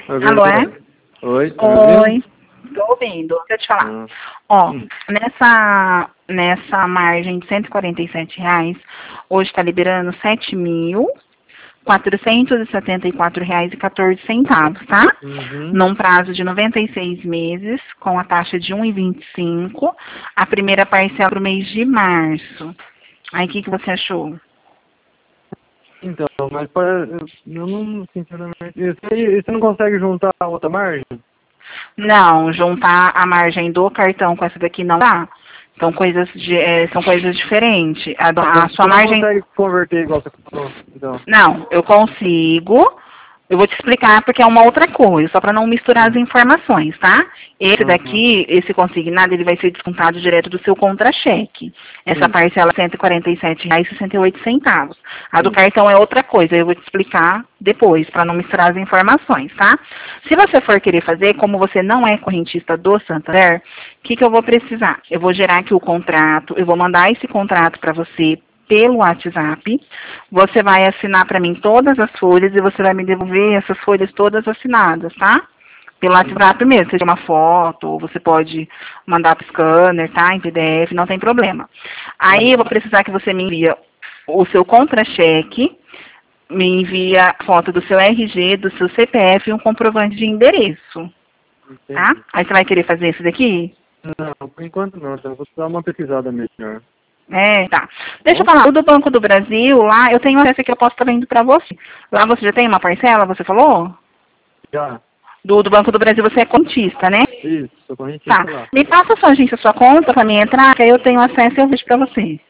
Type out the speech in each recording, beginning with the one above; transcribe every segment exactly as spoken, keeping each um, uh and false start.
Alô, é? Oi, tá Oi. Tô ouvindo. Deixa eu te falar. Hum. Ó, Hum. nessa, nessa margem de cento e quarenta e sete reais, hoje está liberando sete mil quatrocentos e setenta e quatro reais e quatorze centavos, tá? Uhum. Num prazo de noventa e seis meses, com a taxa de um e vinte e cinco, a primeira parcela para o mês de março. Aí, o que, que você achou? Então, mas para, eu não, sinceramente, isso aí, você não consegue juntar a outra margem? Não, juntar a margem do cartão com essa daqui não dá. São coisas, de, é, são coisas diferentes. A, do- a sua Você não margem... consegue converter igual você falou, então. Não, eu consigo. Eu vou te explicar porque é uma outra coisa, só para não misturar as Hum. informações, tá? Esse Uhum. daqui, esse consignado, ele vai ser descontado direto do seu contra-cheque. Essa Sim, parcela é cento e quarenta e sete reais e sessenta e oito centavos. A do sim. cartão é outra coisa, eu vou te explicar depois, para não misturar as informações, tá? Se você for querer fazer, como você não é correntista do Santander, o que, que eu vou precisar? Eu vou gerar aqui o contrato, eu vou mandar esse contrato para você pelo WhatsApp. Você vai assinar para mim todas as folhas e você vai me devolver essas folhas todas assinadas, tá? Pelo WhatsApp mesmo, seja uma foto, ou você pode mandar para o scanner, tá? Em P D F, não tem problema. Aí eu vou precisar que você me envie o seu contra-cheque, me envia a foto do seu R G, do seu C P F e um comprovante de endereço, tá? Entendi. Aí você vai querer fazer isso daqui? Não, por enquanto não, então eu vou dar uma pesquisada melhor. É, tá. Deixa eu Bom? falar, o do Banco do Brasil, lá, eu tenho acesso que eu posso estar vendo para você. Lá você já tem uma parcela, você falou? Já. Do, do Banco do Brasil você é contista, né? Isso, sou Tá. correntista lá. Me passa a sua agência, a sua conta para mim entrar, que aí eu tenho acesso e eu vejo para você.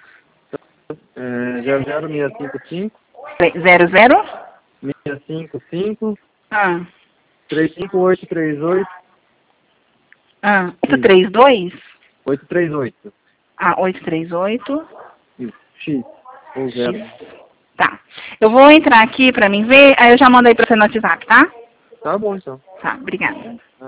É, zero zero seis cinco cinco, Zero, zero? seis cinco cinco, Ah, três cinco oito três oito, ah, oito três dois? oito três oito. Ah, oito três oito. Isso, X, ou zero. X. Tá. Eu vou entrar aqui para mim ver, aí eu já mando aí para você no WhatsApp, tá? Tá bom, então. Tá, obrigada.